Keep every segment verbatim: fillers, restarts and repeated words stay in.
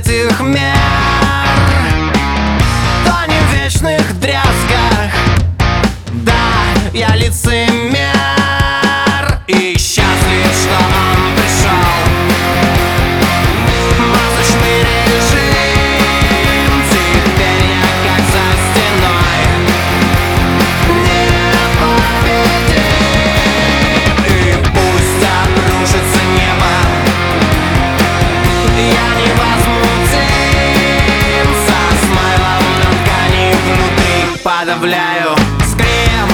этих мер, то не в вечных дрязгах. Да, я лицемер и счастлив, что он пришел. Масочный режим, теперь я как за стеной. Непобедим, и пусть обрушится небо, я невозмутим. Со смайлом на ткани внутри подавляю скрим.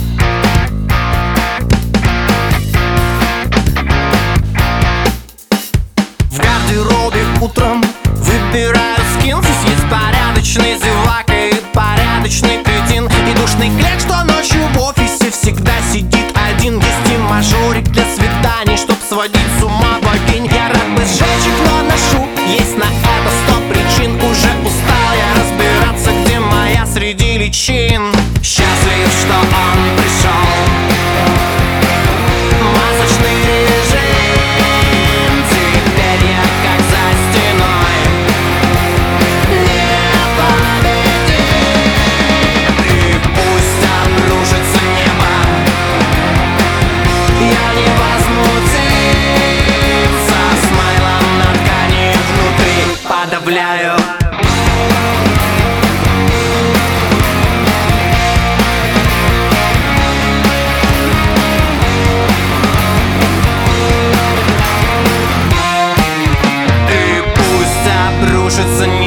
В гардеробе утром выбираю скин. Здесь есть порядочный зевака и порядочный кретин, и душный клек, что ночью в офисе всегда сидит один. Есть и мажорик для свиданий, чтоб сводить с ума богинь. Я рад бы сжечь их, но ношу, есть на это сто причин. Уже устал я разбираться, где моя среди личин. Счастлив, что он пришел. Масочный режим, теперь я как за стеной. Непобедим, и пусть обрушится небо, я невозмутим. Со смайлом на ткани внутри подавляю. И пусть обрушится небо,